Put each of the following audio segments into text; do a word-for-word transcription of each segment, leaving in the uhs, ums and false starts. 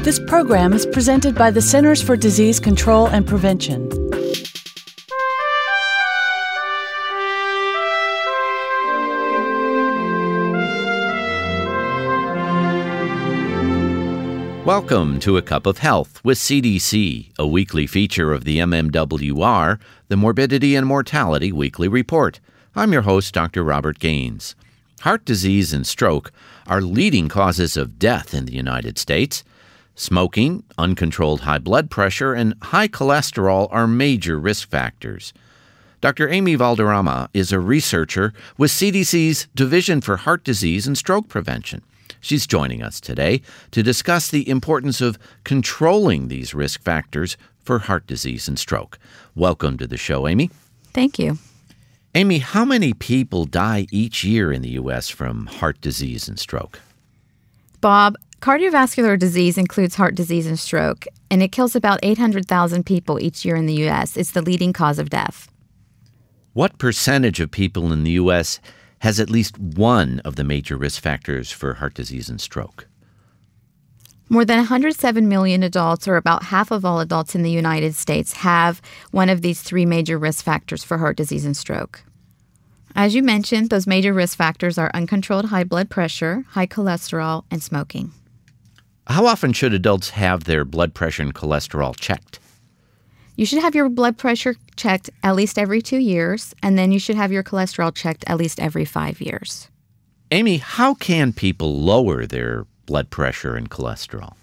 This program is presented by the Centers for Disease Control and Prevention. Welcome to A Cup of Health with C D C, a weekly feature of the M M W R, the Morbidity and Mortality Weekly Report. I'm your host, Doctor Robert Gaines. Heart disease and stroke are leading causes of death in the United States. Smoking, uncontrolled high blood pressure, and high cholesterol are major risk factors. Doctor Amy Valderrama is a researcher with C D C's Division for Heart Disease and Stroke Prevention. She's joining us today to discuss the importance of controlling these risk factors for heart disease and stroke. Welcome to the show, Amy. Thank you. Amy, how many people die each year in the U S from heart disease and stroke? Bob, cardiovascular disease includes heart disease and stroke, and it kills about eight hundred thousand people each year in the U S. It's the leading cause of death. What percentage of people in the U S has at least one of the major risk factors for heart disease and stroke? More than one hundred seven million adults, or about half of all adults in the United States, have one of these three major risk factors for heart disease and stroke. As you mentioned, those major risk factors are uncontrolled high blood pressure, high cholesterol, and smoking. How often should adults have their blood pressure and cholesterol checked? You should have your blood pressure checked at least every two years, and then you should have your cholesterol checked at least every five years. Amy, how can people lower their blood pressure and cholesterol?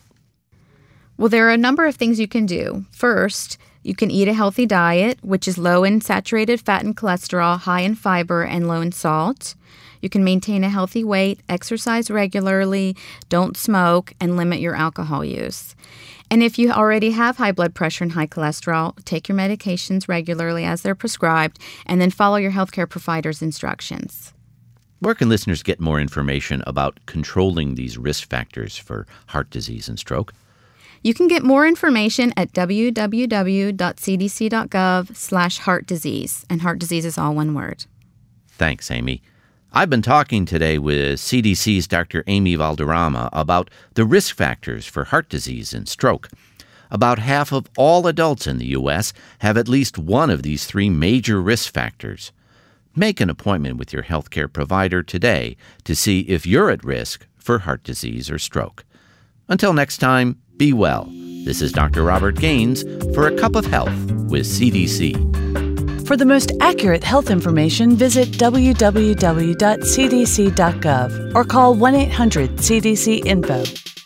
Well, there are a number of things you can do. First, you can eat a healthy diet, which is low in saturated fat and cholesterol, high in fiber, and low in salt. You can maintain a healthy weight, exercise regularly, don't smoke, and limit your alcohol use. And if you already have high blood pressure and high cholesterol, take your medications regularly as they're prescribed, and then follow your healthcare provider's instructions. Where can listeners get more information about controlling these risk factors for heart disease and stroke? You can get more information at w w w dot c d c dot gov slash heart disease, and heart disease is all one word. Thanks, Amy. I've been talking today with C D C's Doctor Amy Valderrama about the risk factors for heart disease and stroke. About half of all adults in the U S have at least one of these three major risk factors. Make an appointment with your healthcare provider today to see if you're at risk for heart disease or stroke. Until next time, be well. This is Doctor Robert Gaines for A Cup of Health with C D C. For the most accurate health information, visit w w w dot c d c dot gov or call one eight hundred C D C info.